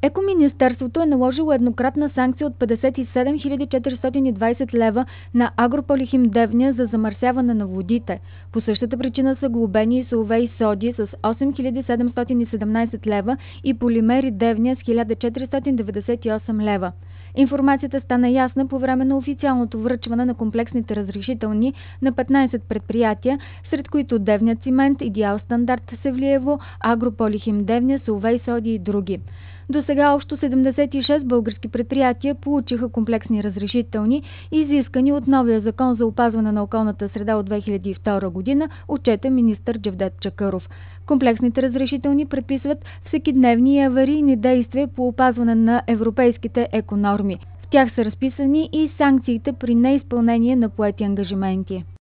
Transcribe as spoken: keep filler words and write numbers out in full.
Екоминистерството е наложило еднократна санкция от петдесет и седем хиляди четиристотин и двадесет лева на Агрополихим Девня за замърсяване на водите. По същата причина са глобени и Соловей Соди с осем хиляди седемстотин и седемнадесет лева и Полимери Девня с хиляда четиристотин деветдесет и осем лева. Информацията стана ясна по време на официалното връчване на комплексните разрешителни на петнадесет предприятия, сред които Девня Цимент, Идеал Стандарт Севлиево, Агрополихим Девня, Соловей Соди и други. До сега общо седемдесет и шест български предприятия получиха комплексни разрешителни, изискани от новия закон за опазване на околната среда от две хиляди и втора година, отчете министър Джевдет Чакъров. Комплексните разрешителни предписват всекидневни и аварийни действия по опазване на европейските еконорми. В тях са разписани и санкциите при неизпълнение на поети ангажименти.